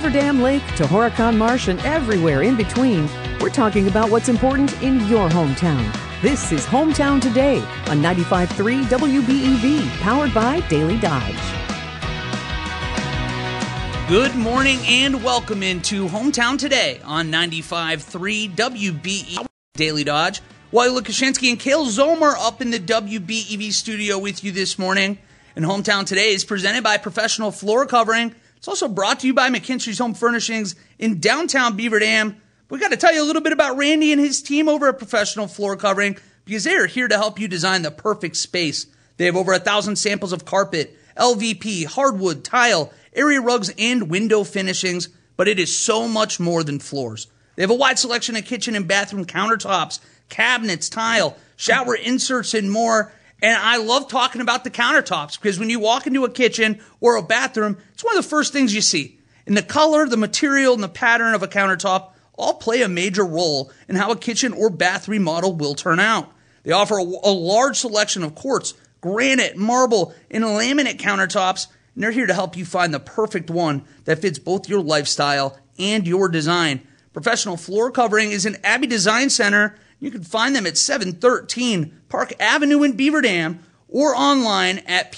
Beaver Dam Lake to Horicon Marsh and everywhere in between, we're talking about what's important in your hometown. This is Hometown Today on 95.3 WBEV, powered by Daily Dodge. Good morning and welcome into Hometown Today on 95.3 WBEV, Daily Dodge. Wally Lukashinsky and Kale Zomer up in the WBEV studio with you this morning. And Hometown Today is presented by Professional Floor Covering. It's also brought to you by McKinstry's Home Furnishings in downtown Beaver Dam. We got to tell you a little bit about Randy and his team over at Professional Floor Covering because they are here to help you design the perfect space. They have over 1,000 samples of carpet, LVP, hardwood, tile, area rugs, and window finishings, but it is so much more than floors. They have a wide selection of kitchen and bathroom countertops, cabinets, tile, shower inserts, and more. And I love talking about the countertops because when you walk into a kitchen or a bathroom, it's one of the first things you see. And the color, the material, and the pattern of a countertop all play a major role in how a kitchen or bath remodel will turn out. They offer a large selection of quartz, granite, marble, and laminate countertops, and they're here to help you find the perfect one that fits both your lifestyle and your design. Professional Floor Covering is in Abbey Design Center. You can find them at 713 Park Avenue in Beaver Dam or online at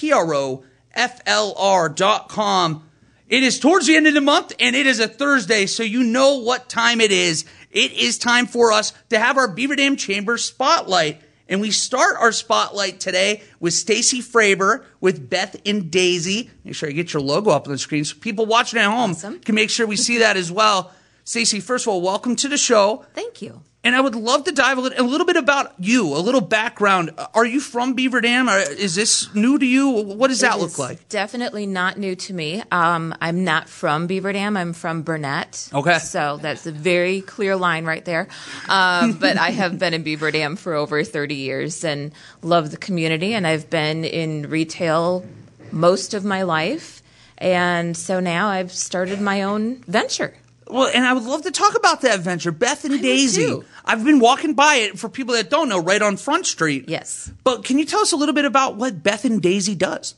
PROFLR.com. It is towards the end of the month, and it is a Thursday, so you know what time it is. It is time for us to have our Beaver Dam Chamber Spotlight. And we start our spotlight today with Stacy Fraber with Beth and Daisy. Make sure you get your logo up on the screen so people watching at home can make sure we see that as well. Stacy, first of all, welcome to the show. Thank you. And I would love to dive a little bit about you, a little background. Are you from Beaver Dam? Is this new to you? What does that look like? Definitely not new to me. I'm not from Beaver Dam. I'm from Burnett. Okay. So that's a very clear line right there. But I have been in Beaver Dam for over 30 years and love the community. And I've been in retail most of my life. And so now I've started my own venture. Well, and I would love to talk about that venture, Beth and Daisy. I've been walking by it, for people that don't know, right on Front Street. Yes. But can you tell us a little bit about what Beth and Daisy does?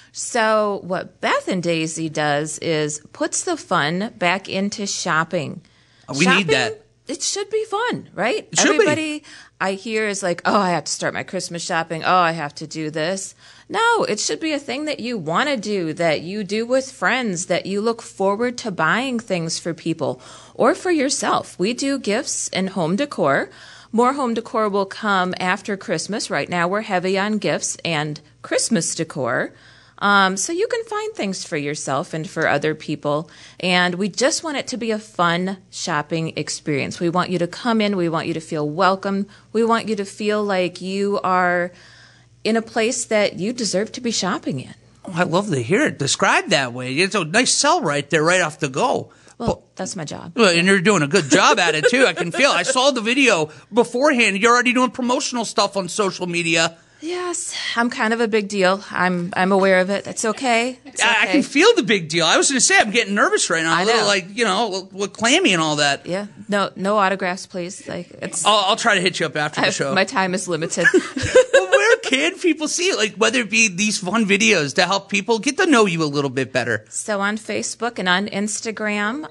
So what Beth and Daisy does is puts the fun back into shopping. We need that. It should be fun, right? It should Everybody I hear is like, oh, I have to start my Christmas shopping. Oh, I have to do this. No, it should be a thing that you want to do, that you do with friends, that you look forward to buying things for people or for yourself. We do gifts and home decor. More home decor will come after Christmas. Right now we're heavy on gifts and Christmas decor. So you can find things for yourself and for other people. And we just want it to be a fun shopping experience. We want you to come in. We want you to feel welcome. We want you to feel like you are in a place that you deserve to be shopping in. Oh, I love to hear it described that way. It's a nice sell right there, right off the go. Well, that's my job. Well, and you're doing a good job at it, too. I can feel. I saw the video beforehand. You're already doing promotional stuff on social media. Yes, I'm kind of a big deal. I'm aware of it. It's okay. It's okay. I can feel the big deal. I was going to say, I'm getting nervous right now. I know. With clammy and all that. Yeah. No autographs, please. I'll try to hit you up after the show. My time is limited. Well, where can people see it? Like, whether it be these fun videos to help people get to know you a little bit better. So on Facebook and on Instagram,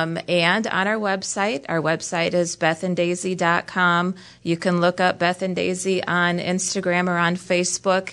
and on our website. Our website is bethanddaisy.com. You can look up Beth and Daisy on Instagram or on Facebook.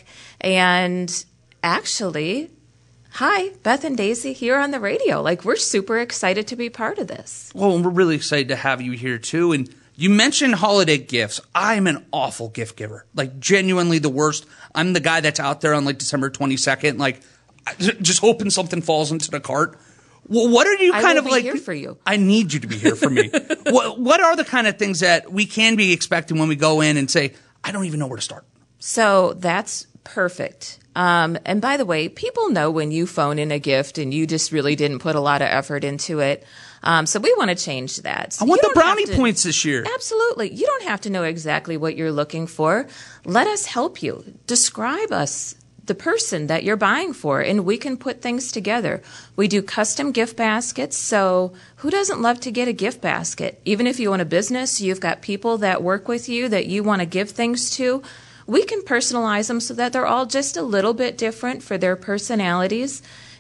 And actually, hi, Beth and Daisy here on the radio. We're super excited to be part of this. Well, we're really excited to have you here, too. And you mentioned holiday gifts. I'm an awful gift giver. Genuinely the worst. I'm the guy that's out there on, December 22nd, just hoping something falls into the cart. Well, what are you kind of I will be here for you. I need you to be here for me. What are the kind of things that we can be expecting when we go in and say, I don't even know where to start? So that's perfect. And by the way, people know when you phone in a gift and you just really didn't put a lot of effort into it. So we want to change that. So I want the brownie points this year. Absolutely. You don't have to know exactly what you're looking for. Let us help you. Describe us, the person that you're buying for, and we can put things together. We do custom gift baskets, so who doesn't love to get a gift basket? Even if you own a business, you've got people that work with you that you want to give things to. We can personalize them so that they're all just a little bit different for their personalities.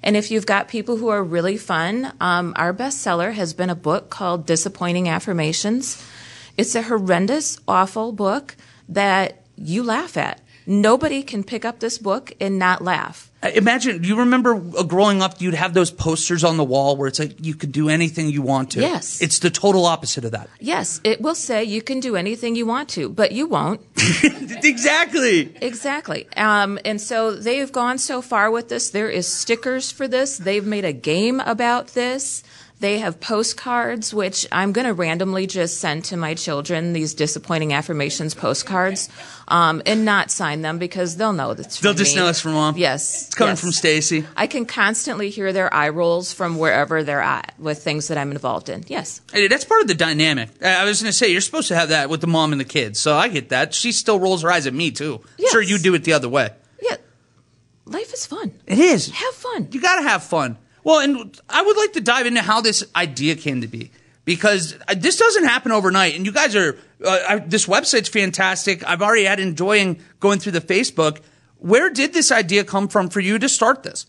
And if you've got people who are really fun, our bestseller has been a book called Disappointing Affirmations. It's a horrendous, awful book that you laugh at. Nobody can pick up this book and not laugh. Imagine, do you remember growing up, you'd have those posters on the wall where it's like you could do anything you want to? Yes. It's the total opposite of that. Yes, it will say you can do anything you want to, but you won't. Exactly. Exactly. And so they've gone so far with this. There is stickers for this. They've made a game about this. They have postcards, which I'm going to randomly just send to my children, these Disappointing Affirmations postcards, and not sign them because they'll know that's from They'll just me. know it's from Mom. Yes. It's coming yes. from Stacy. I can constantly hear their eye rolls from wherever they're at with things that I'm involved in. Yes. Hey, that's part of the dynamic. I was going to say, you're supposed to have that with the mom and the kids, so I get that. She still rolls her eyes at me, too. Yes. Sure, you do it the other way. Yeah. Life is fun. It is. Have fun. You got to have fun. Well, and I would like to dive into how this idea came to be, because this doesn't happen overnight. And you guys are, this website's fantastic. I've already had enjoying going through the Facebook. Where did this idea come from for you to start this?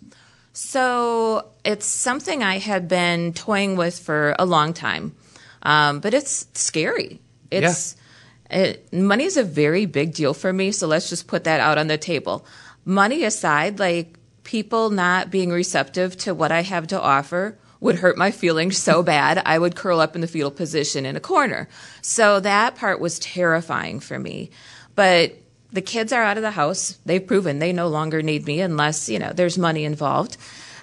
So it's something I had been toying with for a long time, but it's scary. Money is a very big deal for me, so let's just put that out on the table. Money aside, like, people not being receptive to what I have to offer would hurt my feelings so bad I would curl up in the fetal position in a corner. So that part was terrifying for me. But the kids are out of the house. They've proven they no longer need me unless, there's money involved.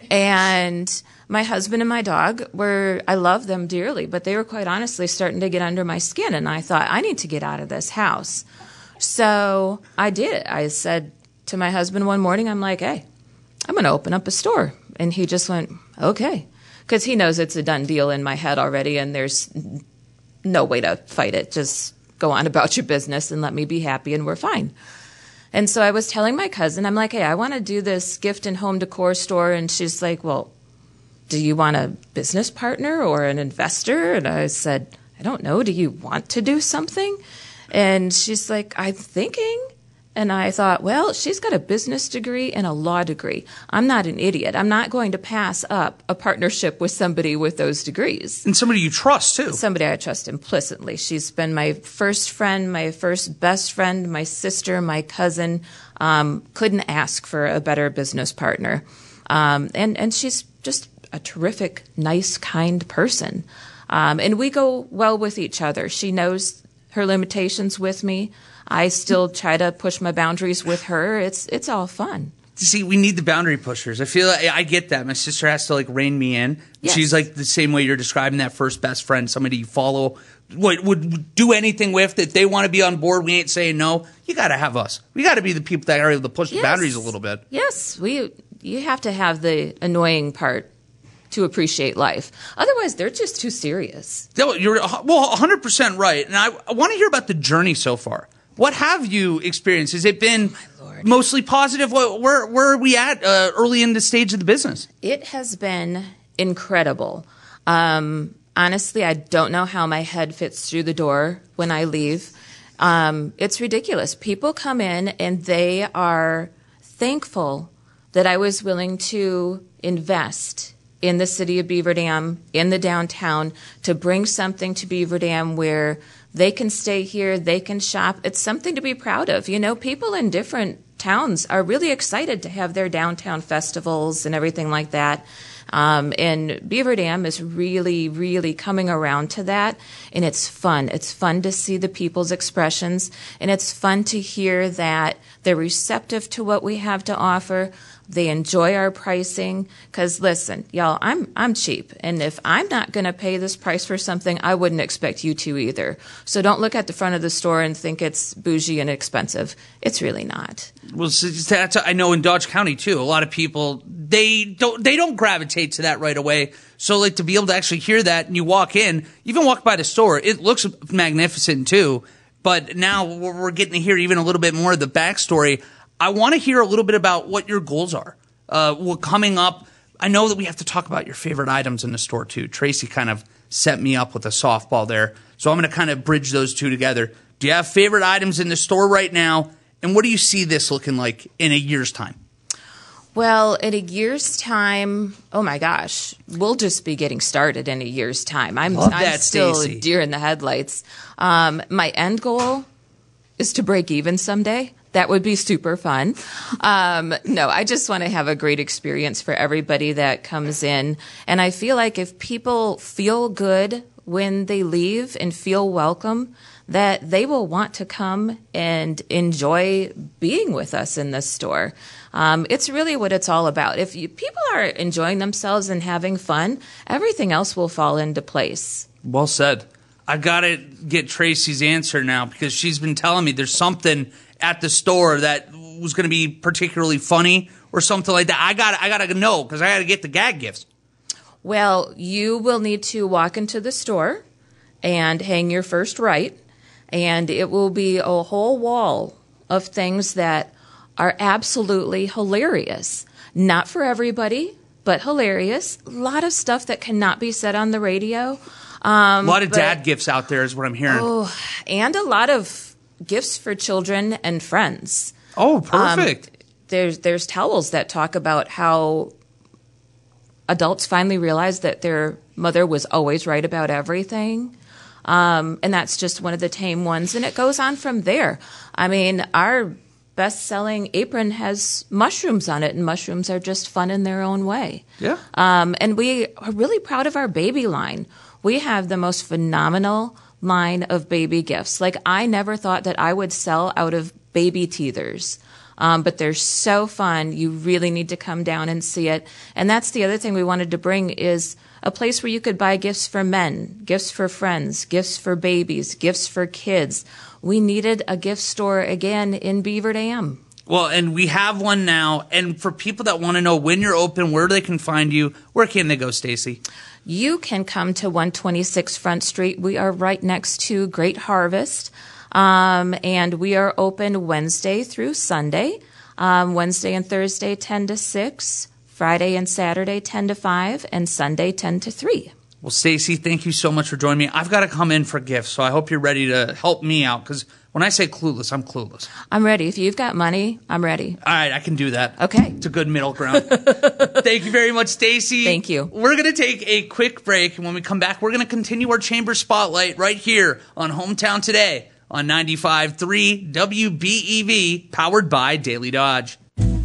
And my husband and my dog I love them dearly, but they were quite honestly starting to get under my skin. And I thought, I need to get out of this house. So I did. I said to my husband one morning, I'm like, hey, I'm going to open up a store. And he just went, okay. Because he knows it's a done deal in my head already, and there's no way to fight it. Just go on about your business and let me be happy, and we're fine. And so I was telling my cousin, I'm like, hey, I want to do this gift and home decor store. And she's like, well, do you want a business partner or an investor? And I said, I don't know. Do you want to do something? And she's like, I'm thinking. And I thought, well, she's got a business degree and a law degree. I'm not an idiot. I'm not going to pass up a partnership with somebody with those degrees. And somebody you trust, too. Somebody I trust implicitly. She's been my first friend, my first best friend, my sister, my cousin. Couldn't ask for a better business partner. And she's just a terrific, nice, kind person. And we go well with each other. She knows her limitations with me. I still try to push my boundaries with her. It's all fun. See, we need the boundary pushers. I feel like I get that. My sister has to rein me in. Yes. She's like the same way you're describing that first best friend, somebody you follow, would do anything with. If they want to be on board, we ain't saying no. You got to have us. We got to be the people that are able to push the boundaries a little bit. Yes, you have to have the annoying part to appreciate life. Otherwise, they're just too serious. You're 100% right. And I want to hear about the journey so far. What have you experienced? Has it been mostly positive? Where are we at early in the stage of the business? It has been incredible. Honestly, I don't know how my head fits through the door when I leave. It's ridiculous. People come in and they are thankful that I was willing to invest in the city of Beaver Dam, in the downtown, to bring something to Beaver Dam where they can stay here, they can shop. It's something to be proud of. People in different towns are really excited to have their downtown festivals and everything like that. And Beaver Dam is really, really coming around to that. And it's fun. It's fun to see the people's expressions. And it's fun to hear that they're receptive to what we have to offer. They enjoy our pricing. Because listen, y'all, I'm cheap. And if I'm not going to pay this price for something, I wouldn't expect you to either. So don't look at the front of the store and think it's bougie and expensive. It's really not. Well, I know in Dodge County too, a lot of people they don't gravitate to that right away. So to be able to actually hear that, and you walk in, even walk by the store, it looks magnificent too. But now we're getting to hear even a little bit more of the backstory. I want to hear a little bit about what your goals are. Coming up, I know that we have to talk about your favorite items in the store too. Tracy kind of set me up with a softball there, so I'm going to kind of bridge those two together. Do you have favorite items in the store right now? And what do you see this looking like in a year's time? Well, in a year's time, oh my gosh, we'll just be getting started in a year's time. I'm still Stacey. a deer in the headlights. My end goal is to break even someday. That would be super fun. No, I just want to have a great experience for everybody that comes in. And I feel like if people feel good when they leave and feel welcome, that they will want to come and enjoy being with us in this store. It's really what it's all about. If people are enjoying themselves and having fun, everything else will fall into place. Well said. I got to get Tracy's answer now because she's been telling me there's something at the store that was going to be particularly funny or something like that. I got to know because I got to get the gag gifts. Well, you will need to walk into the store and hang your first right, and it will be a whole wall of things that are absolutely hilarious. Not for everybody, but hilarious. A lot of stuff that cannot be said on the radio. A lot of dad gifts out there is what I'm hearing. Oh, and a lot of gifts for children and friends. Oh, perfect. There's towels that talk about how adults finally realized that their mother was always right about everything. And that's just one of the tame ones. And it goes on from there. I mean, our best-selling apron has mushrooms on it, and mushrooms are just fun in their own way. Yeah. And we are really proud of our baby line. We have the most phenomenal line of baby gifts. Like, I never thought that I would sell out of baby teethers. But they're so fun. You really need to come down and see it. And that's the other thing we wanted to bring is a place where you could buy gifts for men, gifts for friends, gifts for babies, gifts for kids. We needed a gift store again in Beaver Dam. Well, and we have one now. And for people that want to know when you're open, where they can find you, where can they go, Stacey? You can come to 126 Front Street. We are right next to Great Harvest. And we are open Wednesday through Sunday, Wednesday and Thursday 10 to 6, Friday and Saturday 10 to 5, and Sunday 10 to 3. Well, Stacey, thank you so much for joining me. I've got to come in for gifts, so I hope you're ready to help me out because when I say clueless, I'm clueless. I'm ready. If you've got money, I'm ready. All right, I can do that. Okay. It's a good middle ground. Thank you very much, Stacey. Thank you. We're going to take a quick break, and when we come back, we're going to continue our Chamber Spotlight right here on Hometown Today on 95.3 WBEV, powered by Daily Dodge.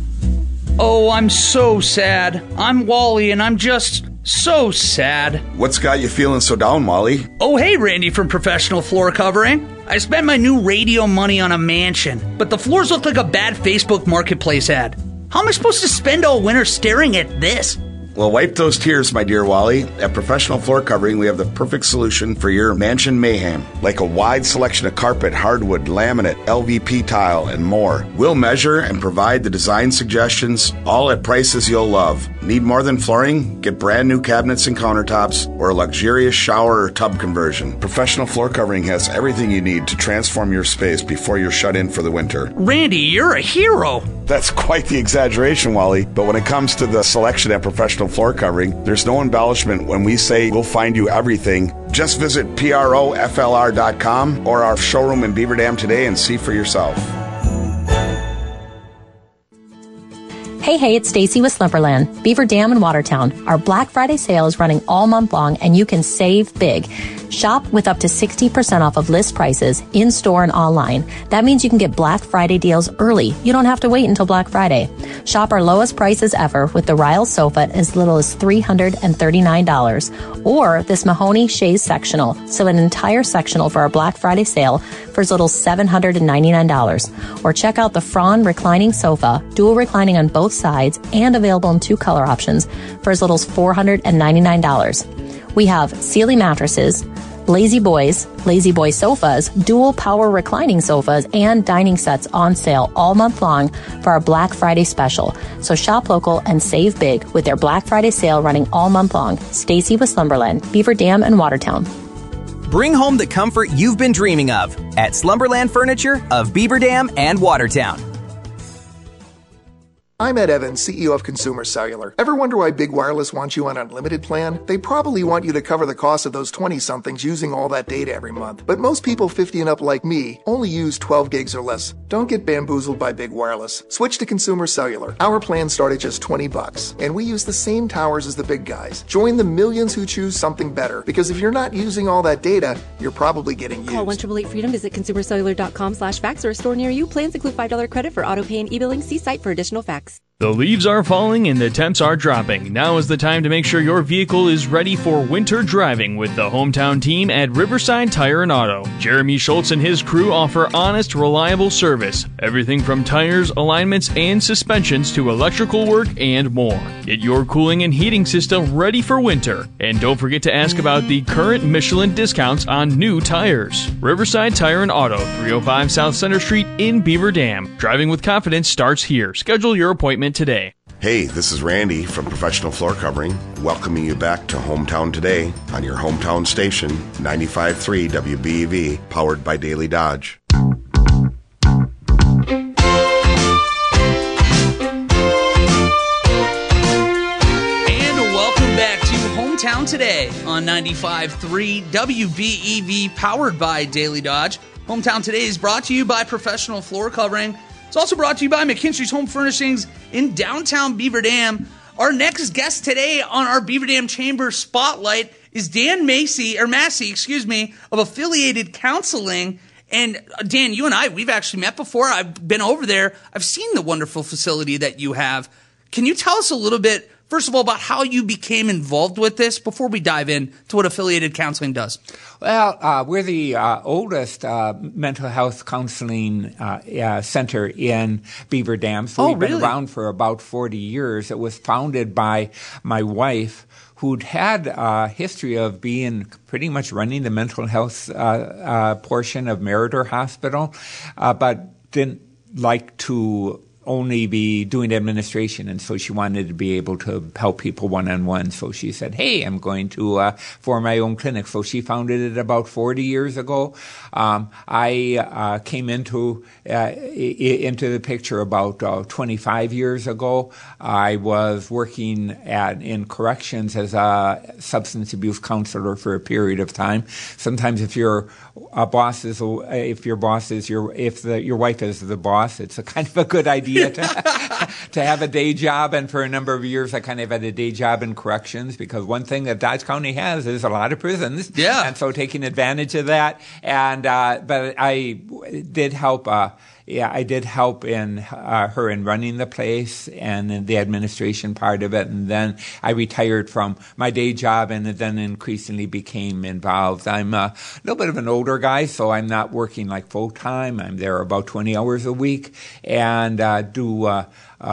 Oh, I'm so sad. I'm Wally, and I'm just so sad. What's got you feeling so down, Wally? Oh, hey, Randy from Professional Floor Covering. I spent my new radio money on a mansion, but the floors look like a bad Facebook Marketplace ad. How am I supposed to spend all winter staring at this? Well, wipe those tears, my dear Wally. At Professional Floor Covering, we have the perfect solution for your mansion mayhem. Like a wide selection of carpet, hardwood, laminate, LVP tile, and more. We'll measure and provide the design suggestions, all at prices you'll love. Need more than flooring? Get brand new cabinets and countertops, or a luxurious shower or tub conversion. Professional Floor Covering has everything you need to transform your space before you're shut in for the winter. Randy, you're a hero. That's quite the exaggeration, Wally. But when it comes to the selection at Professional Floor Covering, there's no embellishment when we say we'll find you everything. Just visit PROFLR.com or our showroom in Beaver Dam today and see for yourself. Hey, it's Stacy with Slumberland, Beaver Dam in Watertown. Our Black Friday sale is running all month long and you can save big. Shop with up to 60% off of list prices in-store and online. That means you can get Black Friday deals early. You don't have to wait until Black Friday. Shop our lowest prices ever with the Ryle sofa at as little as $339. Or this Mahoney Chaise sectional. So an entire sectional for our Black Friday sale for as little as $799. Or check out the Fraun reclining sofa, dual reclining on both sides and available in 2 color options for as little as $499. We have Sealy mattresses, Lazy Boy sofas, dual power reclining sofas, and dining sets on sale all month long for our Black Friday special. So shop local and save big with their Black Friday sale running all month long. Stacy with Slumberland, Beaver Dam and Watertown. Bring home the comfort you've been dreaming of at Slumberland Furniture of Beaver Dam and Watertown. I'm Ed Evans, CEO of Consumer Cellular. Ever wonder why Big Wireless wants you on an unlimited plan? They probably want you to cover the cost of those 20-somethings using all that data every month. But most people 50 and up like me only use 12 gigs or less. Don't get bamboozled by Big Wireless. Switch to Consumer Cellular. Our plans start at just $20, and we use the same towers as the big guys. Join the millions who choose something better, because if you're not using all that data, you're probably getting used. Call 1-888-FREEDOM, visit consumercellular.com/facts or a store near you. Plans include $5 credit for auto pay and e-billing. See site for additional facts. The leaves are falling and the temps are dropping. Now is the time to make sure your vehicle is ready for winter driving with the hometown team at Riverside Tire and Auto. Jeremy Schultz and his crew offer honest, reliable service. Everything from tires, alignments, and suspensions to electrical work and more. Get your cooling and heating system ready for winter. And don't forget to ask about the current Michelin discounts on new tires. Riverside Tire and Auto, 305 South Center Street in Beaver Dam. Driving with confidence starts here. Schedule your appointment today. Hey, this is Randy from Professional Floor Covering, welcoming you back to Hometown Today on your hometown station, 95.3 WBEV, powered by Daily Dodge. Hometown Today on 95.3 WBEV, powered by Daily Dodge. Hometown Today is brought to you by Professional Floor Covering. It's also brought to you by McKinstry's Home Furnishings in downtown Beaver Dam. Our next guest today on our Beaver Dam Chamber Spotlight is Dan Massey of Affiliated Counseling. And Dan, you and I, we've actually met before. I've been over there. I've seen the wonderful facility that you have. Can you tell us a little bit, first of all, about how you became involved with this before we dive in to what Affiliated Counseling does? Well, we're the oldest mental health counseling center in Beaver Dam. So we've been around for about 40 years. It was founded by my wife, who'd had a history of being pretty much running the mental health portion of Meritor Hospital, but didn't like to only be doing administration, and so she wanted to be able to help people one-on-one. So she said, hey, I'm going to form my own clinic. So she founded it about 40 years ago. I came into the picture about 25 years ago. I was working in corrections as a substance abuse counselor for a period of time. Sometimes if your wife is the boss, it's a kind of a good idea to have a day job. And for a number of years, I kind of had a day job in corrections, because one thing that Dodge County has is a lot of prisons. Yeah. And so taking advantage of that. And but I did help. I did help in her in running the place and in the administration part of it. And then I retired from my day job and then increasingly became involved. I'm a little bit of an older guy, so I'm not working like full time. I'm there about 20 hours a week and do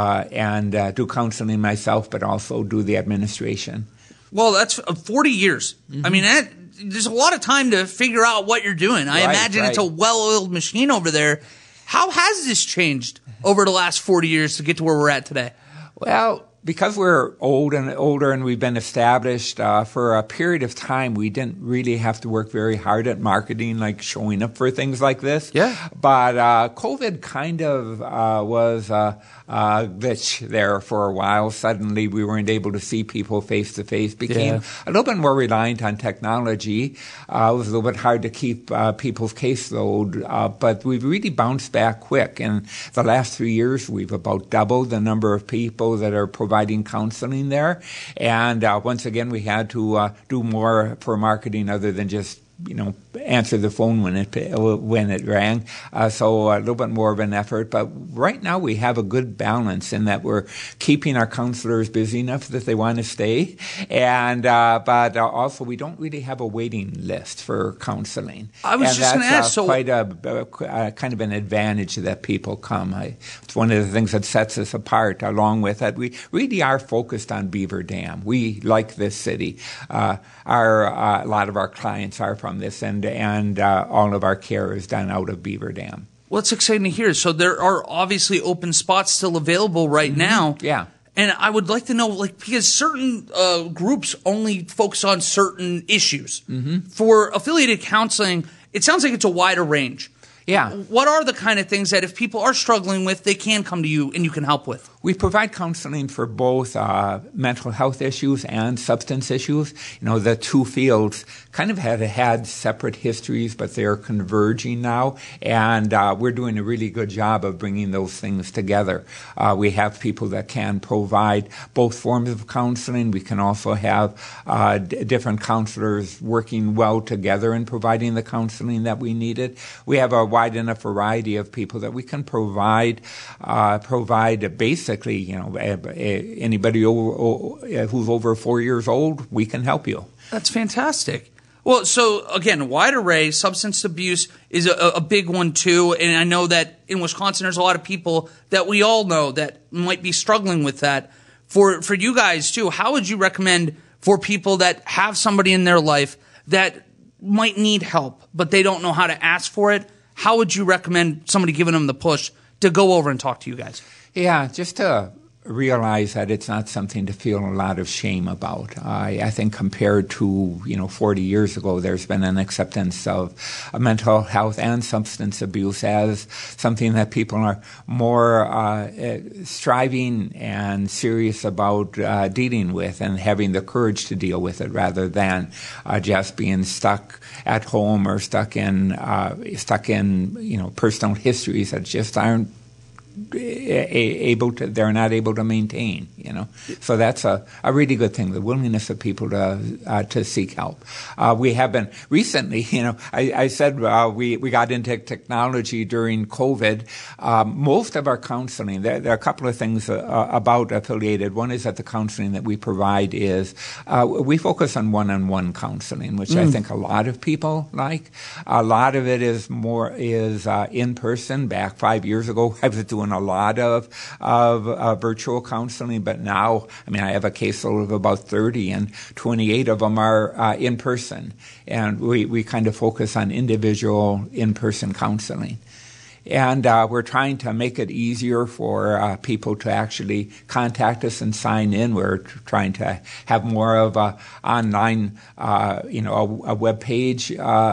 counseling myself, but also do the administration. Well, that's 40 years. Mm-hmm. I mean, there's a lot of time to figure out what you're doing. I imagine it's a well-oiled machine over there. How has this changed over the last 40 years to get to where we're at today? Well, because we're older and we've been established for a period of time, we didn't really have to work very hard at marketing, like showing up for things like this. Yeah. But COVID kind of was a glitch there for a while. Suddenly we weren't able to see people face to face. Became a little bit more reliant on technology. It was a little bit hard to keep people's caseload, but we've really bounced back quick. In the last 3 years, we've about doubled the number of people that are providing counseling there. And once again, we had to do more for marketing other than just answer the phone when it rang. So a little bit more of an effort. But right now we have a good balance in that we're keeping our counselors busy enough that they want to stay. And but also we don't really have a waiting list for counseling. I was just going to ask. So quite a kind of an advantage that people come. It's one of the things that sets us apart. Along with that, we really are focused on Beaver Dam. We like this city. A lot of our clients are from this, and all of our care is done out of Beaver Dam. Well, it's exciting to hear. So there are obviously open spots still available right now. Yeah. And I would like to know, because certain groups only focus on certain issues. Mm-hmm. For affiliated counseling, it sounds like it's a wider range. Yeah. What are the kind of things that if people are struggling with, they can come to you and you can help with? We provide counseling for both mental health issues and substance issues. The two fields kind of had separate histories, but they're converging now, and we're doing a really good job of bringing those things together. We have people that can provide both forms of counseling. We can also have different counselors working well together in providing the counseling that we needed. We have a wide enough variety of people that we can provide basically, anybody who's over 4 years old, we can help you. That's fantastic. Well, so again, wide array, substance abuse is a big one too. And I know that in Wisconsin, there's a lot of people that we all know that might be struggling with that. For you guys too, how would you recommend for people that have somebody in their life that might need help, but they don't know how to ask for it? How would you recommend somebody giving them the push to go over and talk to you guys? Yeah, just to realize that it's not something to feel a lot of shame about. I think compared to 40 years ago, there's been an acceptance of mental health and substance abuse as something that people are more striving and serious about dealing with and having the courage to deal with it, rather than just being stuck at home or stuck in personal histories that just aren't they're not able to maintain, So that's a really good thing, the willingness of people to seek help. We have been recently, I said we got into technology during COVID. Most of our counseling, there are a couple of things about Affiliated. One is that the counseling that we provide is, we focus on one-on-one counseling, which I think a lot of people like. A lot of it is in person. Back 5 years ago, I was doing a lot of virtual counseling, but now, I have a caseload of about 30, and 28 of them are in person, and we kind of focus on individual in-person counseling. And we're trying to make it easier for people to actually contact us and sign in. We're trying to have more of a online, a web page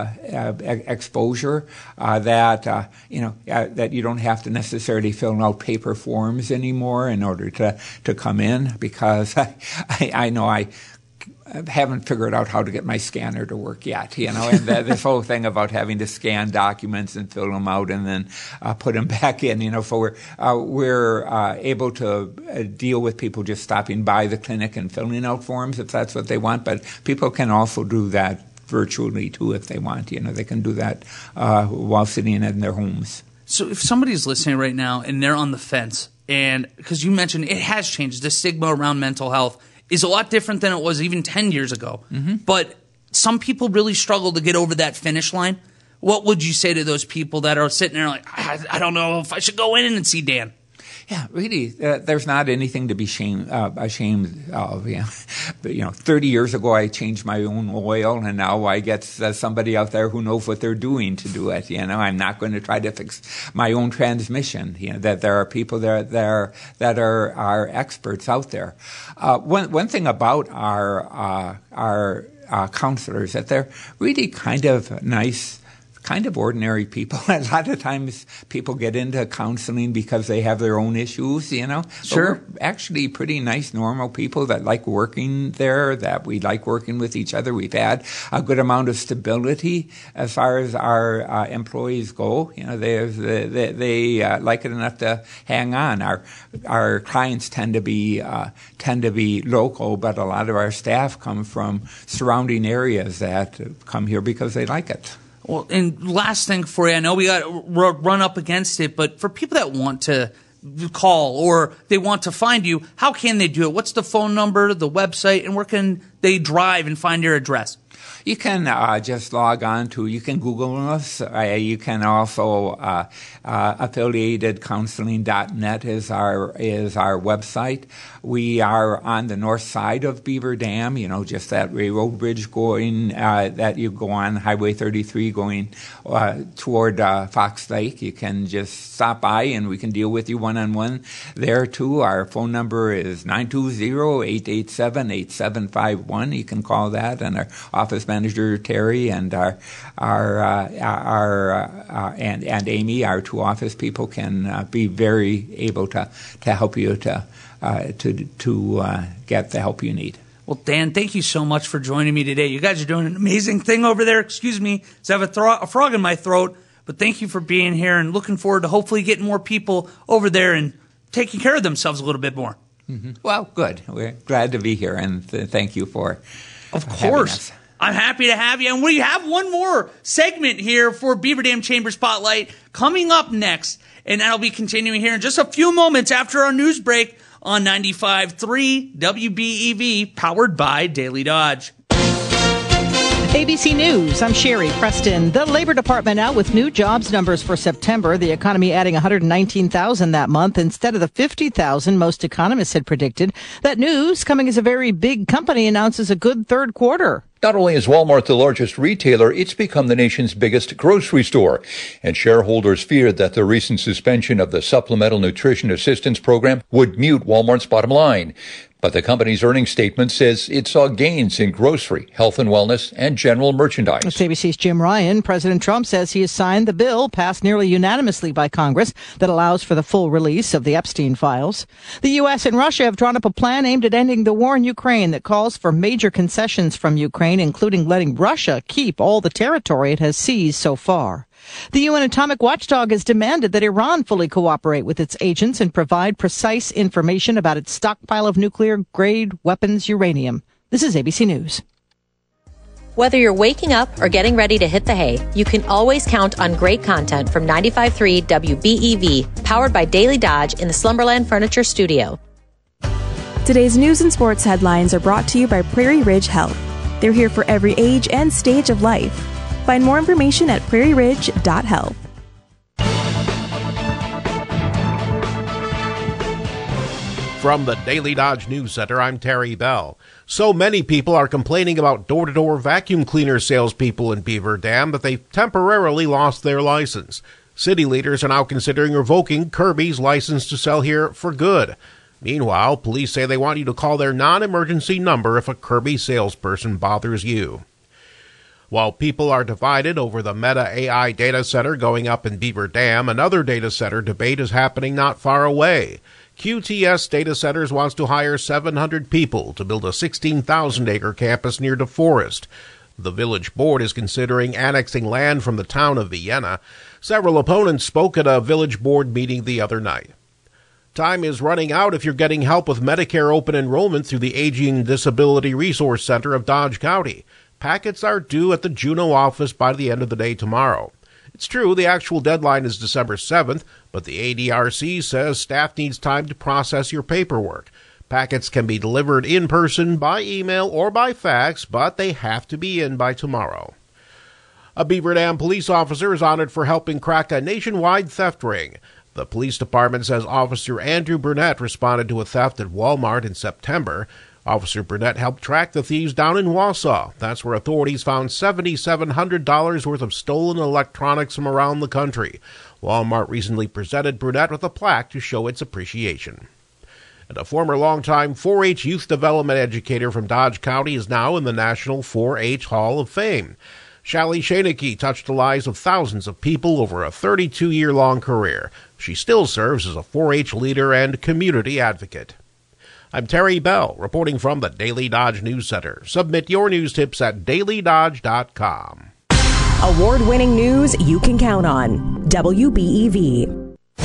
exposure that you don't have to necessarily fill out paper forms anymore in order to come in, because I know I haven't figured out how to get my scanner to work yet, and this whole thing about having to scan documents and fill them out and then put them back in, so we're able to deal with people just stopping by the clinic and filling out forms if that's what they want, but people can also do that virtually too if they want, they can do that while sitting in their homes. So if somebody's listening right now and they're on the fence, and because you mentioned it has changed, the stigma around mental health is a lot different than it was even 10 years ago. Mm-hmm. But some people really struggle to get over that finish line. What would you say to those people that are sitting there like, I don't know if I should go in and see Dan? Yeah, really, there's not anything to be ashamed of. But, 30 years ago, I changed my own oil, and now I get somebody out there who knows what they're doing to do it. I'm not going to try to fix my own transmission. That there are people that are experts out there. One thing about our counselors, that they're really kind of nice, kind of ordinary people. A lot of times people get into counseling because they have their own issues, Sure. But we're actually pretty nice, normal people that like working there, that we like working with each other. We've had a good amount of stability as far as our employees go. They like it enough to hang on. Our clients tend to be local, but a lot of our staff come from surrounding areas that come here because they like it. Well, and last thing for you, I know we got run up against it, but for people that want to call or they want to find you, how can they do it? What's the phone number, the website, and where can they drive and find your address? You can just log on to, you can Google us. You can also, affiliatedcounseling.net is our website. We are on the north side of Beaver Dam, just that railroad bridge going, that you go on Highway 33 going toward Fox Lake. You can just stop by and we can deal with you one-on-one there too. Our phone number is 920-887-8751. You can call that, and our office office manager Terry and and Amy, our two office people, can be very able to help you to get the help you need. Well, Dan, thank you so much for joining me today. You guys are doing an amazing thing over there. Excuse me, I have a frog in my throat. But thank you for being here, and looking forward to hopefully getting more people over there and taking care of themselves a little bit more. Mm-hmm. Well, good. We're glad to be here, and thank you for Of course. I'm happy to have you. And we have one more segment here for Beaver Dam Chamber Spotlight coming up next, and that'll be continuing here in just a few moments after our news break on 95.3 WBEV, powered by Daily Dodge. ABC News, I'm Sherry Preston. The Labor Department out with new jobs numbers for September. The economy adding 119,000 that month instead of the 50,000 most economists had predicted. That news coming as a very big company announces a good third quarter. Not only is Walmart the largest retailer, it's become the nation's biggest grocery store. And shareholders feared that the recent suspension of the Supplemental Nutrition Assistance Program would mute Walmart's bottom line. But the company's earnings statement says it saw gains in grocery, health and wellness, and general merchandise. It's ABC's Jim Ryan. President Trump says he has signed the bill passed nearly unanimously by Congress that allows for the full release of the Epstein files. The U.S. and Russia have drawn up a plan aimed at ending the war in Ukraine that calls for major concessions from Ukraine, including letting Russia keep all the territory it has seized so far. The UN atomic watchdog has demanded that Iran fully cooperate with its agents and provide precise information about its stockpile of nuclear-grade weapons uranium. This is ABC News. Whether you're waking up or getting ready to hit the hay, you can always count on great content from 95.3 WBEV, powered by Daily Dodge in the Slumberland Furniture Studio. Today's news and sports headlines are brought to you by Prairie Ridge Health. They're here for every age and stage of life. Find more information at prairieridge.health. From the Daily Dodge News Center, I'm Terry Bell. So many people are complaining about door-to-door vacuum cleaner salespeople in Beaver Dam that they've temporarily lost their license. City leaders are now considering revoking Kirby's license to sell here for good. Meanwhile, police say they want you to call their non-emergency number if a Kirby salesperson bothers you. While people are divided over the Meta AI data center going up in Beaver Dam, another data center debate is happening not far away. QTS Data Centers wants to hire 700 people to build a 16,000-acre campus near DeForest. The village board is considering annexing land from the town of Vienna. Several opponents spoke at a village board meeting the other night. Time is running out if you're getting help with Medicare open enrollment through the Aging and Disability Resource Center of Dodge County. Packets are due at the Juneau office by the end of the day tomorrow. It's true, the actual deadline is December 7th, but the ADRC says staff needs time to process your paperwork. Packets can be delivered in person, by email, or by fax, but they have to be in by tomorrow. A Beaver Dam police officer is honored for helping crack a nationwide theft ring. The police department says Officer Andrew Burnett responded to a theft at Walmart in September. Officer Burnett helped track the thieves down in Wausau. That's where authorities found $7,700 worth of stolen electronics from around the country. Walmart recently presented Burnett with a plaque to show its appreciation. And a former longtime 4-H youth development educator from Dodge County is now in the National 4-H Hall of Fame. Shally Shanicki touched the lives of thousands of people over a 32-year-long career. She still serves as a 4-H leader and community advocate. I'm Terry Bell, reporting from the Daily Dodge News Center. Submit your news tips at dailydodge.com. Award-winning news you can count on. WBEV.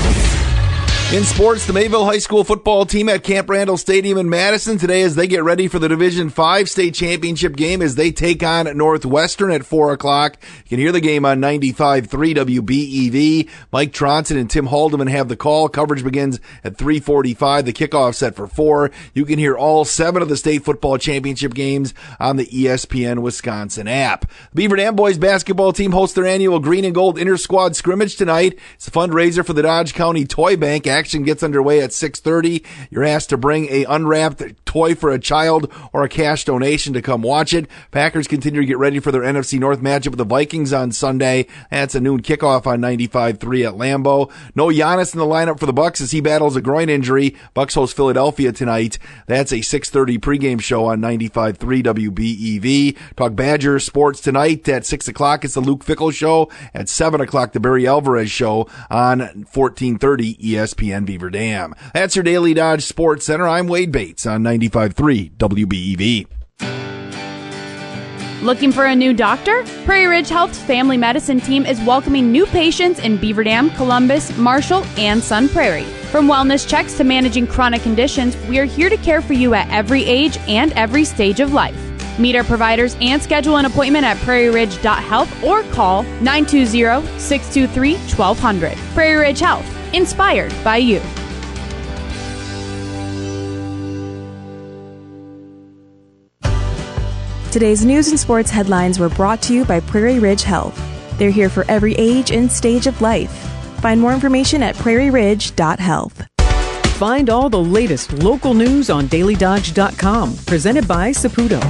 In sports, the Mayville High School football team at Camp Randall Stadium in Madison today as they get ready for the Division 5 state championship game as they take on Northwestern at 4 o'clock. You can hear the game on 95.3 WBEV. Mike Tronson and Tim Haldeman have the call. Coverage begins at 3:45. The kickoff set for 4. You can hear all 7 of the state football championship games on the ESPN Wisconsin app. The Beaver Dam boys basketball team hosts their annual Green and Gold Inter-Squad Scrimmage tonight. It's a fundraiser for the Dodge County Toy Bank. Action gets underway at 6:30. You're asked to bring a unwrapped toy for a child or a cash donation to come watch it. Packers continue to get ready for their NFC North matchup with the Vikings on Sunday. That's a noon kickoff on 95.3 at Lambeau. No Giannis in the lineup for the Bucks as he battles a groin injury. Bucks host Philadelphia tonight. That's a 6:30 pregame show on 95.3 WBEV. Talk Badgers sports tonight at 6 o'clock. It's the Luke Fickell Show. At 7 o'clock, the Barry Alvarez Show on 1430 ESPN Beaver Dam. That's your Daily Dodge Sports Center. I'm Wade Bates on 95.3 WBEV. Looking for a new doctor? Prairie Ridge Health's family medicine team is welcoming new patients in Beaver Dam, Columbus, Marshall, and Sun Prairie. From wellness checks to managing chronic conditions, we are here to care for you at every age and every stage of life. Meet our providers and schedule an appointment at prairieridge.health or call 920-623-1200. Prairie Ridge Health, inspired by you. Today's news and sports headlines were brought to you by Prairie Ridge Health. They're here for every age and stage of life. Find more information at prairieridge.health. Find all the latest local news on dailydodge.com. Presented by Saputo.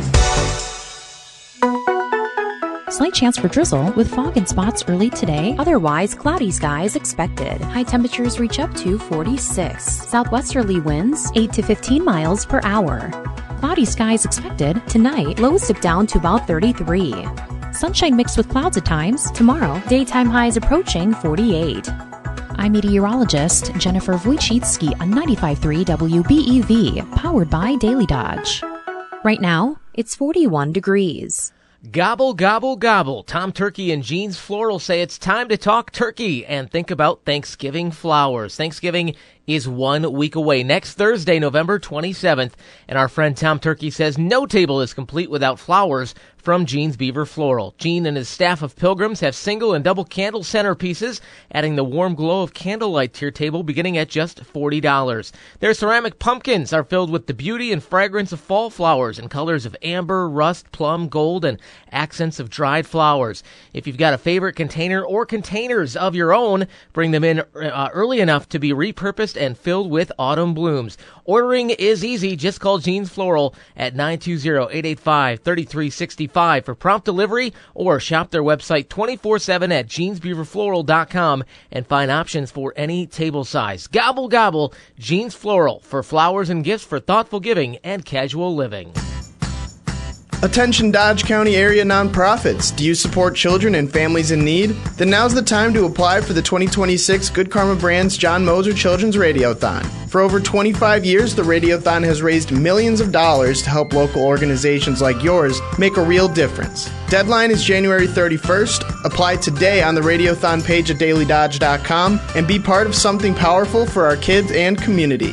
Slight chance for drizzle with fog and spots early today. Otherwise, cloudy skies expected. High temperatures reach up to 46. Southwesterly winds 8 to 15 miles per hour. Cloudy skies expected tonight. Lows dip down to about 33. Sunshine mixed with clouds at times. Tomorrow, daytime highs approaching 48. I'm meteorologist Jennifer Wojcicki on 95.3 WBEV, powered by Daily Dodge. Right now, it's 41 degrees. Gobble, gobble, gobble. Tom Turkey and Jeans Floral say it's time to talk turkey and think about Thanksgiving flowers. Thanksgiving is 1 week away, next Thursday, November 27th. And our friend Tom Turkey says no table is complete without flowers from Gene's Beaver Floral. Gene and his staff of pilgrims have single and double candle centerpieces, adding the warm glow of candlelight to your table beginning at just $40. Their ceramic pumpkins are filled with the beauty and fragrance of fall flowers in colors of amber, rust, plum, gold, and accents of dried flowers. If you've got a favorite container or containers of your own, bring them in early enough to be repurposed and filled with autumn blooms. Ordering is easy. Just call Gene's Floral at 920-885-3365 for prompt delivery, or shop their website 24/7 at jeansbeaverfloral.com and find options for any table size. Gobble, gobble. Gene's Floral, for flowers and gifts for thoughtful giving and casual living. Attention Dodge County area nonprofits. Do you support children and families in need? Then now's the time to apply for the 2026 Good Karma Brands John Moser Children's Radiothon. For over 25 years, the Radiothon has raised millions of dollars to help local organizations like yours make a real difference. Deadline is January 31st. Apply today on the Radiothon page at dailydodge.com and be part of something powerful for our kids and community.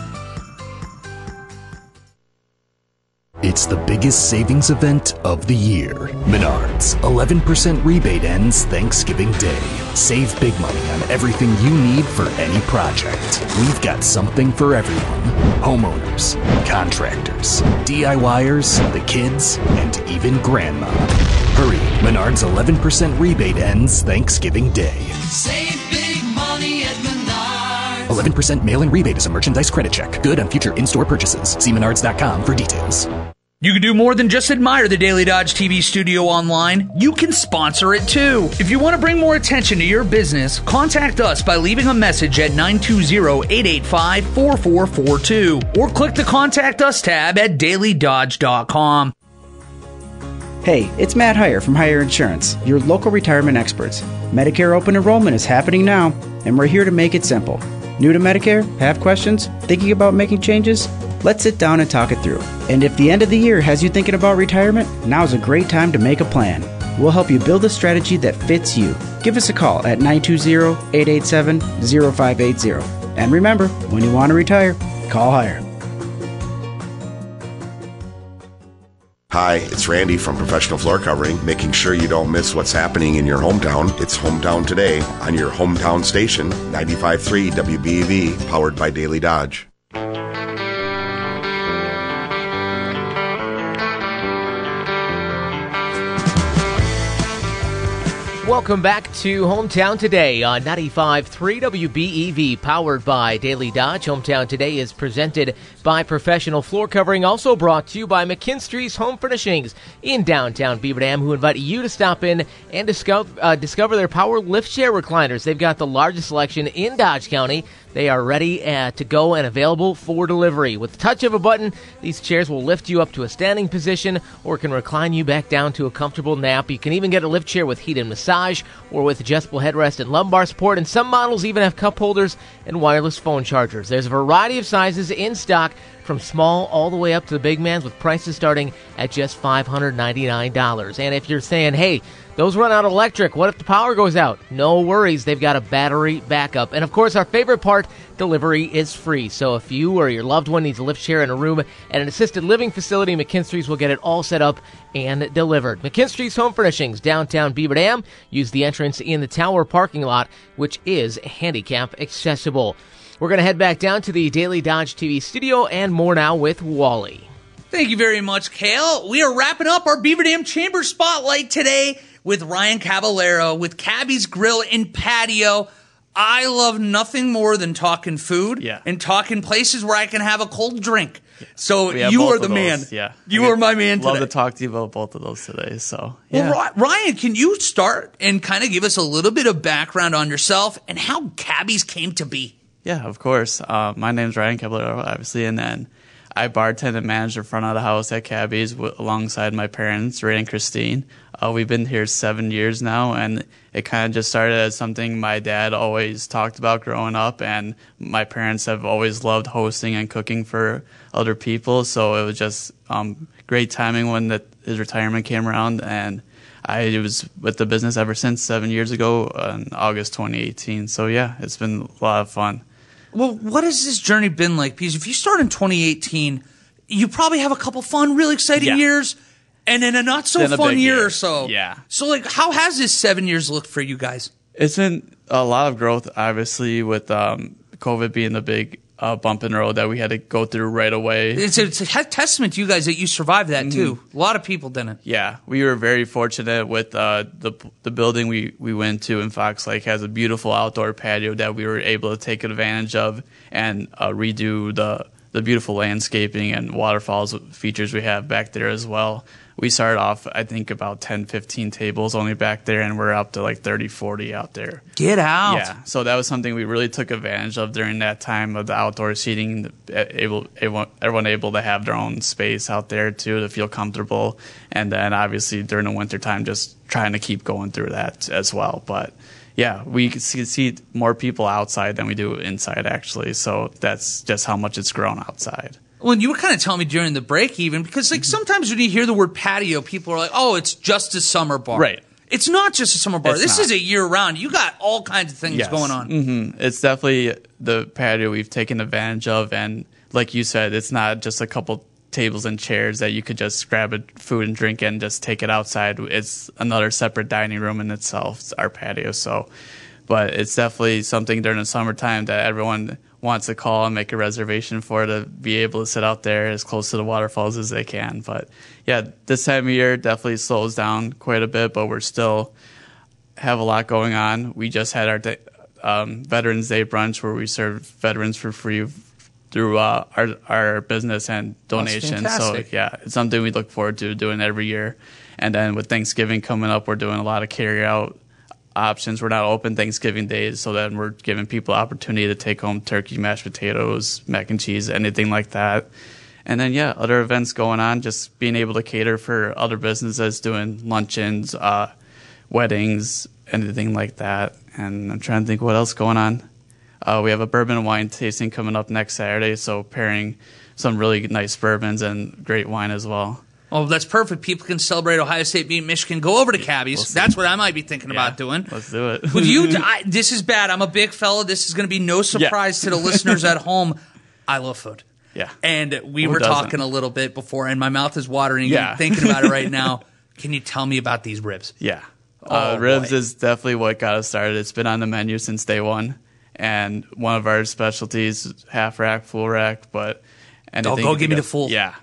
It's the biggest savings event of the year. Menards, 11% rebate ends Thanksgiving Day. Save big money on everything you need for any project. We've got something for everyone. Homeowners, contractors, DIYers, the kids, and even grandma. Hurry, Menards 11% rebate ends Thanksgiving Day. Save big money at Menards. 11% mail-in rebate is a merchandise credit check. Good on future in-store purchases. See menards.com for details. You can do more than just admire the Daily Dodge TV studio online. You can sponsor it too. If you want to bring more attention to your business, contact us by leaving a message at 920-885-4442 or click the Contact Us tab at dailydodge.com. Hey, it's Matt Heyer from Heyer Insurance, your local retirement experts. Medicare open enrollment is happening now, and we're here to make it simple. New to Medicare? Have questions? Thinking about making changes? Let's sit down and talk it through. And if the end of the year has you thinking about retirement, now's a great time to make a plan. We'll help you build a strategy that fits you. Give us a call at 920-887-0580. And remember, when you want to retire, call Heyer. Hi, it's Randy from Professional Floor Covering, making sure you don't miss what's happening in your hometown. It's Hometown Today on your hometown station, 95.3 WBEV, powered by Daily Dodge. Welcome back to Hometown Today on 95.3 WBEV, powered by Daily Dodge. Hometown Today is presented by Professional Floor Covering, also brought to you by McKinstry's Home Furnishings in downtown Beaver Dam, who invite you to stop in and discover their power lift chair recliners. They've got the largest selection in Dodge County. They are ready to go and available for delivery. With the touch of a button, these chairs will lift you up to a standing position or can recline you back down to a comfortable nap. You can even get a lift chair with heat and massage or with adjustable headrest and lumbar support, and some models even have cup holders and wireless phone chargers. There's a variety of sizes in stock, from small all the way up to the big mans, with prices starting at just $599. And if you're saying, hey, those run out of electric, what if the power goes out? No worries, they've got a battery backup. And of course, our favorite part, delivery is free. So if you or your loved one needs a lift chair in a room at an assisted living facility, McKinstry's will get it all set up and delivered. McKinstry's Home Furnishings, downtown Beaver Dam. Use the entrance in the tower parking lot, which is handicap accessible. We're going to head back down to the Daily Dodge TV studio and more now with Wally. Thank you very much, Kale. We are wrapping up our Beaver Dam Chamber Spotlight today with Ryan Caballero with Cabby's Grill and Patio. I love nothing more than talking food and talking places where I can have a cold drink. So you are the man. Yeah. You are my man today. Love to talk to you about both of those today. So, Well, Ryan, can you start and kind of give us a little bit of background on yourself and how Cabby's came to be? Yeah, of course. My name's Ryan Caballero, obviously, and then I bartend and manage the front of the house at Cabby's alongside my parents, Ray and Christine. We've been here 7 years now, and it kind of just started as something my dad always talked about growing up, and my parents have always loved hosting and cooking for other people, so it was just great timing when his retirement came around, and I was with the business ever since 7 years ago in August 2018. So, yeah, it's been a lot of fun. Well, what has this journey been like? Because if you start in 2018, you probably have a couple fun, really exciting years, and then a not so fun year or so. Yeah. So, like, how has this 7 years looked for you guys? It's been a lot of growth, obviously, with COVID being the big bump in the road that we had to go through right away. It's a testament to you guys that you survived that, too. A lot of people didn't. Yeah. We were very fortunate with the building we went to in Fox Lake has a beautiful outdoor patio that we were able to take advantage of and redo the beautiful landscaping and waterfalls features we have back there as well. We started off, I think, about 10, 15 tables only back there, and we're up to like 30, 40 out there. Get out. Yeah, so that was something we really took advantage of during that time of the outdoor seating, everyone able to have their own space out there, too, to feel comfortable. And then, obviously, during the wintertime, just trying to keep going through that as well. But, yeah, we see more people outside than we do inside, actually. So that's just how much it's grown outside. Well, you were kind of telling me during the break even, because like sometimes when you hear the word patio, people are like, oh, it's just a summer bar. Right. It's not just a summer bar. This not. is a year-round. You got all kinds of things going on. Mm-hmm. It's definitely the patio we've taken advantage of. And like you said, it's not just a couple tables and chairs that you could just grab a food and drink and just take it outside. It's another separate dining room in itself. It's our patio. So, but it's definitely something during the summertime that everyone wants to call and make a reservation for, to be able to sit out there as close to the waterfalls as they can. But yeah, this time of year definitely slows down quite a bit, but we're still have a lot going on. We just had our Veterans Day brunch where we served veterans for free through our business and donations. So yeah, it's something we look forward to doing every year. And then with Thanksgiving coming up, we're doing a lot of carry out options. We're not open Thanksgiving days, so then we're giving people opportunity to take home turkey, mashed potatoes, mac and cheese, anything like that. And then, yeah, other events going on, just being able to cater for other businesses, doing luncheons, weddings, anything like that. And I'm trying to think what else going on. We have a bourbon and wine tasting coming up next Saturday, so pairing some really nice bourbons and great wine as well. Oh, that's perfect. People can celebrate Ohio State beating Michigan. Go over to Cabby's. That's what I might be thinking about doing. Let's do it. With you, this is bad. I'm a big fella. This is going to be no surprise to the listeners at home. I love food. Yeah. And we were talking a little bit before, and my mouth is watering thinking about it right now. Can you tell me about these ribs? Yeah. Ribs is definitely what got us started. It's been on the menu since day one. And one of our specialties, half rack, full rack. But go give me the full. Yeah.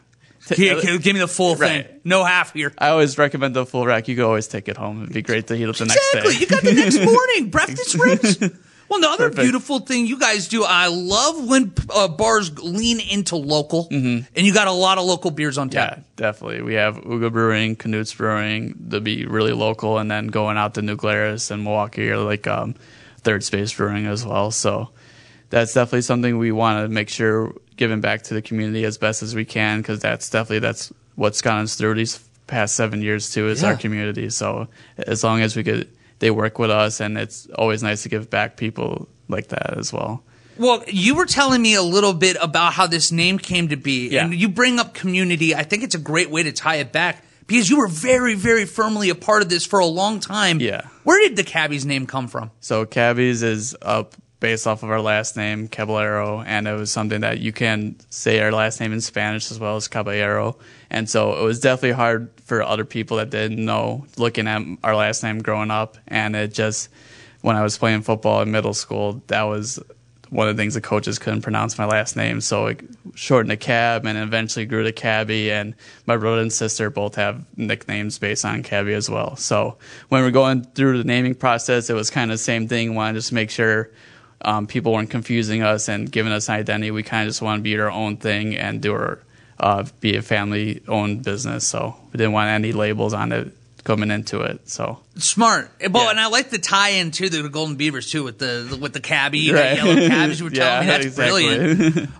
Give me the full thing. No half here. I always recommend the full rack. You could always take it home. It'd be great to heat up the next day. Exactly. You got the next morning. Breakfast ribs. Well, the other beautiful thing you guys do, I love when bars lean into local, and you got a lot of local beers on tap. Yeah, definitely. We have Uga Brewing, Knuts Brewing, to be really local, and then going out to New Glarus and Milwaukee, or like Third Space Brewing as well. So that's definitely something we want to make sure giving back to the community as best as we can, because that's what's gotten us through these past 7 years too, is our community. So as long as they work with us, and it's always nice to give back people like that as well. Well, you were telling me a little bit about how this name came to be, and you bring up community. I think it's a great way to tie it back, because you were very, very firmly a part of this for a long time. Yeah. Where did the Cabby's name come from? So Cabby's is based off of our last name, Caballero, and it was something that you can say our last name in Spanish as well as Caballero. And so it was definitely hard for other people that didn't know, looking at our last name growing up. And it just, when I was playing football in middle school, that was one of the things the coaches couldn't pronounce my last name. So it shortened to Cab, and eventually grew to Cabby. And my brother and sister both have nicknames based on Cabby as well. So when we're going through the naming process, it was kind of the same thing. Wanted to just make sure people weren't confusing us and giving us an identity. We kind of just want to be our own thing and be a family-owned business. So we didn't want any labels on it coming into it. So smart. Well, and I like the tie-in to the Golden Beavers too, with the Cabby, the yellow cabs you were telling me. That's brilliant.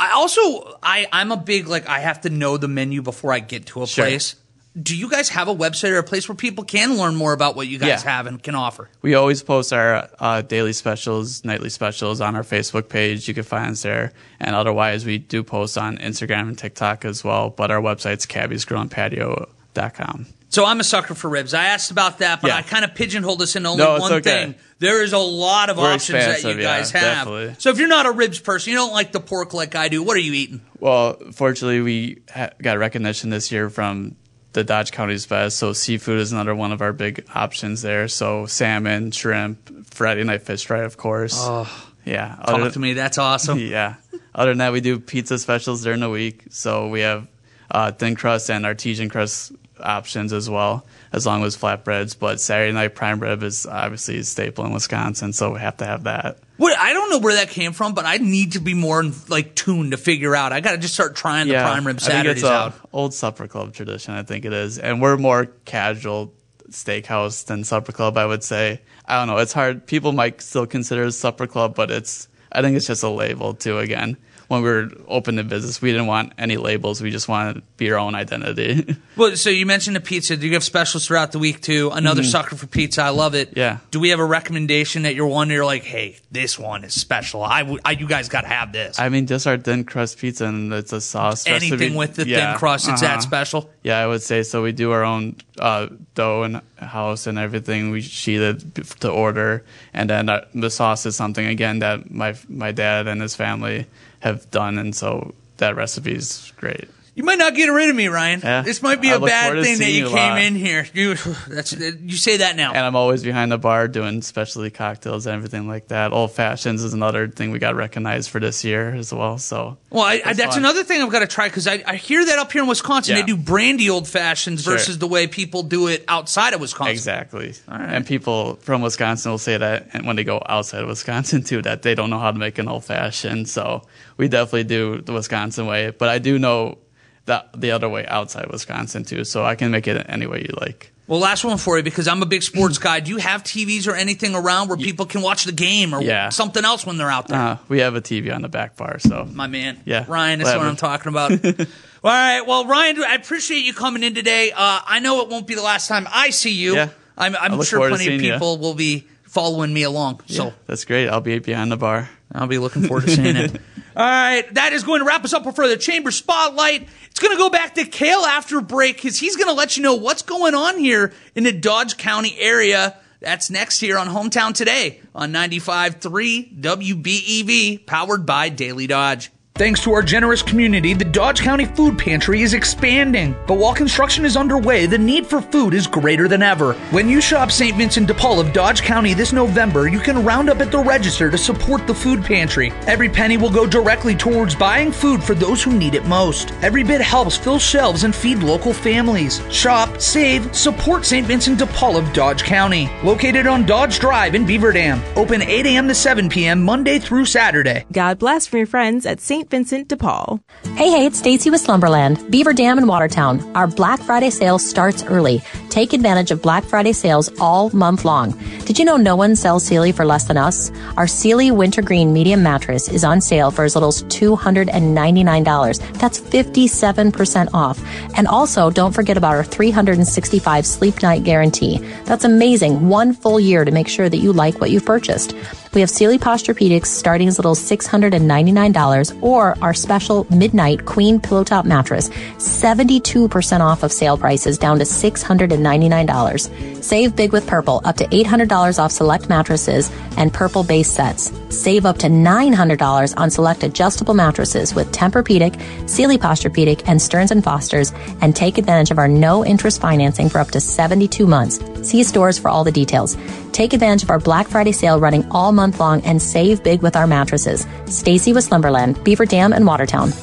I'm a big, I have to know the menu before I get to a place. Do you guys have a website or a place where people can learn more about what you guys have and can offer? We always post our daily specials, nightly specials on our Facebook page. You can find us there. And otherwise, we do post on Instagram and TikTok as well. But our website's cabbysgrillandpatio.com. So I'm a sucker for ribs. I asked about that, but I kind of pigeonholed us into only one thing. There is a lot of options that you guys have. Definitely. So if you're not a ribs person, you don't like the pork like I do, what are you eating? Well, fortunately, we got recognition this year from the Dodge County's Best. So seafood is another one of our big options there. So salmon, shrimp, Friday night fish fry, of course. Oh, yeah. Talk to me. That's awesome. Yeah. Other than that, we do pizza specials during the week. So we have thin crust and artesian crust options as well, as long as flatbreads. But Saturday night prime rib is obviously a staple in Wisconsin, so we have to have that. I don't know where that came from, but I need to be more tuned to figure out. I got to just start trying the prime rib Saturdays out. I think it's an old supper club tradition, I think it is. And we're more casual steakhouse than supper club, I would say. I don't know. It's hard. People might still consider it a supper club, but I think it's just a label too, again. When we were open to business, we didn't want any labels. We just wanted to be our own identity. Well, so you mentioned the pizza. Do you have specials throughout the week, too? Another sucker for pizza. I love it. Yeah. Do we have a recommendation that you're like, hey, this one is special. You guys got to have this. I mean, just our thin crust pizza, and it's a sauce. Anything with the thin crust, it's that special? Yeah, I would say so. We do our own dough and house and everything. We sheet it to order. And then the sauce is something, again, that my dad and his family have done, and so that recipe is great. You might not get rid of me, Ryan. Yeah. This might be a bad thing that you came in here. You say that now. And I'm always behind the bar doing specialty cocktails and everything like that. Old fashions is another thing we got recognized for this year as well. So, that's another thing I've got to try, because I hear that up here in Wisconsin they do brandy old fashions versus the way people do it outside of Wisconsin. Exactly. All right. And people from Wisconsin will say that, and when they go outside of Wisconsin too, that they don't know how to make an old fashioned. So we definitely do the Wisconsin way, but I do know the other way outside Wisconsin too, so I can make it any way you like. Well, last one for you, because I'm a big sports guy. Do you have TVs or anything around where people can watch the game or something else when they're out there? We have a TV on the back bar, so. My man. Yeah. Ryan, that's what I'm talking about. All right. Well, Ryan, I appreciate you coming in today. I know it won't be the last time I see you. Yeah. I'm sure plenty of people will be following me along. So yeah, that's great. I'll be behind the bar. I'll be looking forward to seeing it. All right, that is going to wrap us up for the Chamber Spotlight. It's going to go back to Cale after break, because he's going to let you know what's going on here in the Dodge County area. That's next here on Hometown Today on 95.3 WBEV, powered by Daily Dodge. Thanks to our generous community, the Dodge County Food Pantry is expanding. But while construction is underway, the need for food is greater than ever. When you shop St. Vincent de Paul of Dodge County this November, you can round up at the register to support the food pantry. Every penny will go directly towards buying food for those who need it most. Every bit helps fill shelves and feed local families. Shop, save, support St. Vincent de Paul of Dodge County. Located on Dodge Drive in Beaver Dam. Open 8 a.m. to 7 p.m. Monday through Saturday. God bless from your friends at St. Vincent de Paul. Hey, it's Stacy with Slumberland, Beaver Dam in Watertown. Our Black Friday sale starts early. Take advantage of Black Friday sales all month long. Did you know no one sells Sealy for less than us? Our Sealy Wintergreen Medium Mattress is on sale for as little as $299. That's 57% off. And also, don't forget about our 365 Sleep Night Guarantee. That's amazing. 1 full year to make sure that you like what you've purchased. We have Sealy Posturepedics starting as little as $699, or our special Midnight Queen Pillow Top Mattress, 72% off of sale prices down to $699. Save big with Purple, up to $800 off select mattresses and Purple base sets. Save up to $900 on select adjustable mattresses with Tempur-Pedic, Sealy Posturepedic, and Stearns & Foster's, and take advantage of our no-interest financing for up to 72 months. See stores for all the details. Take advantage of our Black Friday sale running all month long and save big with our mattresses. Stacy with Slumberland, Beaver Dam, and Watertown.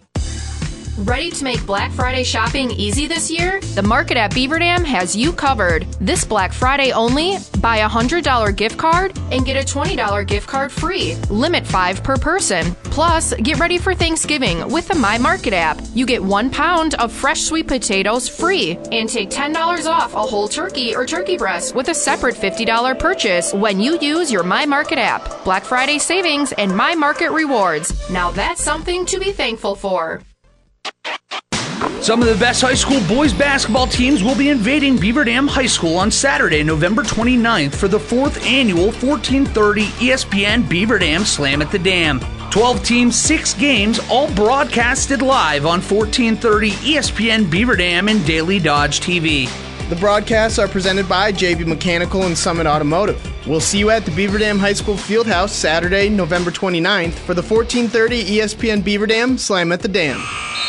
Ready to make Black Friday shopping easy this year? The Market at Beaver Dam has you covered. This Black Friday only, buy a $100 gift card and get a $20 gift card free. Limit 5 per person. Plus, get ready for Thanksgiving with the My Market app. You get 1 pound of fresh sweet potatoes free and take $10 off a whole turkey or turkey breast with a separate $50 purchase when you use your My Market app. Black Friday savings and My Market rewards. Now that's something to be thankful for. Some of the best high school boys basketball teams will be invading Beaver Dam High School on Saturday, November 29th for the 4th annual 1430 ESPN Beaver Dam Slam at the Dam. 12 teams, 6 games, all broadcasted live on 1430 ESPN Beaver Dam and Daily Dodge TV. The broadcasts are presented by JB Mechanical and Summit Automotive. We'll see you at the Beaver Dam High School Fieldhouse Saturday, November 29th for the 1430 ESPN Beaver Dam Slam at the Dam.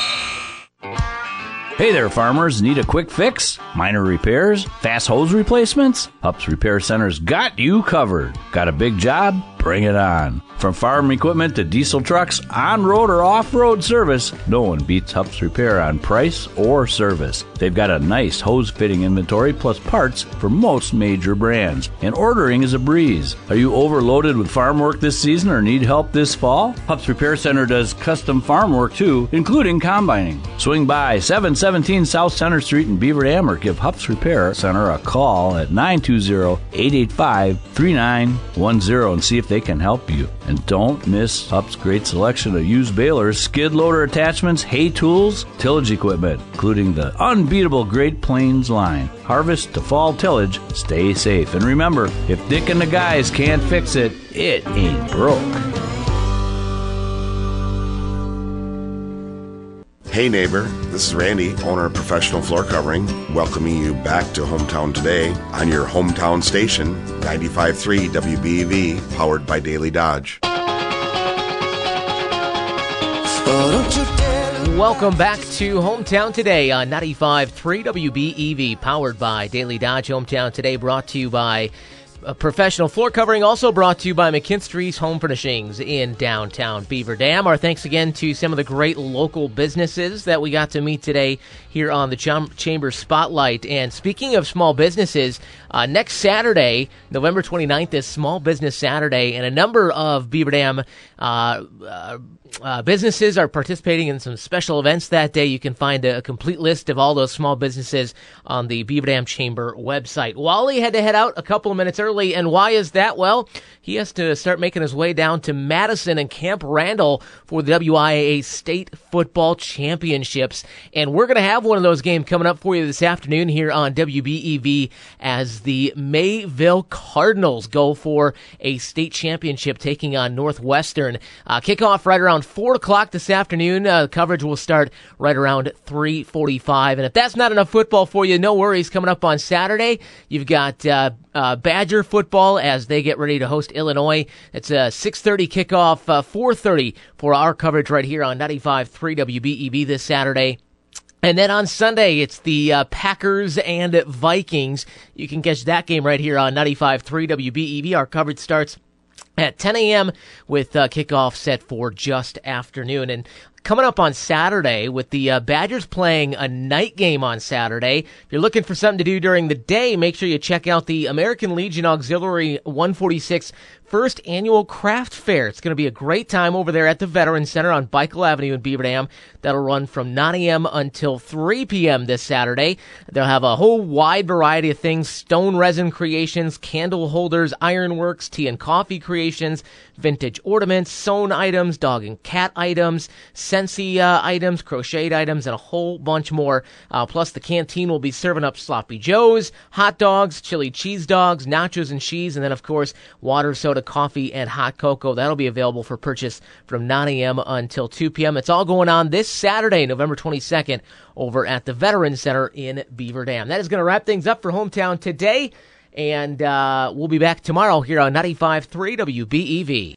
Hey there, farmers. Need a quick fix? Minor repairs? Fast hose replacements? Hupp's Repair Center's got you covered. Got a big job? Bring it on. From farm equipment to diesel trucks, on-road or off-road service, no one beats Hupp's Repair on price or service. They've got a nice hose fitting inventory plus parts for most major brands, and ordering is a breeze. Are you overloaded with farm work this season or need help this fall? Hupp's Repair Center does custom farm work too, including combining. Swing by 717 South Center Street in Beaver Dam or give Hupp's Repair Center a call at 920-885-3910 and see if they can help you. And don't miss Hupp's great selection of used balers, skid loader attachments, hay tools, tillage equipment, including the unbeatable Great Plains line. Harvest to fall tillage, stay safe. And remember, if Dick and the guys can't fix it, it ain't broke. Hey neighbor, this is Randy, owner of Professional Floor Covering, welcoming you back to Hometown Today on your hometown station, 95.3 WBEV, powered by Daily Dodge. Welcome back to Hometown Today on 95.3 WBEV, powered by Daily Dodge. Hometown Today brought to you by Professional Floor Covering, also brought to you by McKinstry's Home Furnishings in downtown Beaver Dam. Our thanks again to some of the great local businesses that we got to meet today here on the Chamber Spotlight. And speaking of small businesses, next Saturday, November 29th, is Small Business Saturday, and a number of Beaver Dam businesses are participating in some special events that day. You can find a complete list of all those small businesses on the Beaver Dam Chamber website. Wally had to head out a couple of minutes early, and why is that? Well, he has to start making his way down to Madison and Camp Randall for the WIAA State Football Championships, and we're going to have one of those games coming up for you this afternoon here on WBEV as the Mayville Cardinals go for a state championship taking on Northwestern. Kickoff right around 4 o'clock this afternoon. Coverage will start right around 3:45. And if that's not enough football for you, no worries. Coming up on Saturday, you've got Badger Warrior football as they get ready to host Illinois. It's a 6:30 kickoff, 4:30 for our coverage right here on 95.3 WBEV this Saturday. And then on Sunday, it's the Packers and Vikings. You can catch that game right here on 95.3 WBEV. Our coverage starts at 10 a.m. with kickoff set for just afternoon. And coming up on Saturday with the Badgers playing a night game on Saturday. If you're looking for something to do during the day, make sure you check out the American Legion Auxiliary 146 first annual craft fair. It's going to be a great time over there at the Veterans Center on Bickel Avenue in Beaver Dam. That'll run from 9 a.m. until 3 p.m. this Saturday. They'll have a whole wide variety of things: stone resin creations, candle holders, ironworks, tea and coffee creations, vintage ornaments, sewn items, dog and cat items, Scentsy items, crocheted items, and a whole bunch more. Plus, the canteen will be serving up sloppy joes, hot dogs, chili cheese dogs, nachos and cheese, and then, of course, water, soda, coffee, and hot cocoa. That'll be available for purchase from 9 a.m. until 2 p.m. It's all going on this Saturday, November 22nd, over at the Veterans Center in Beaver Dam. That is going to wrap things up for Hometown today, and we'll be back tomorrow here on 95.3 WBEV.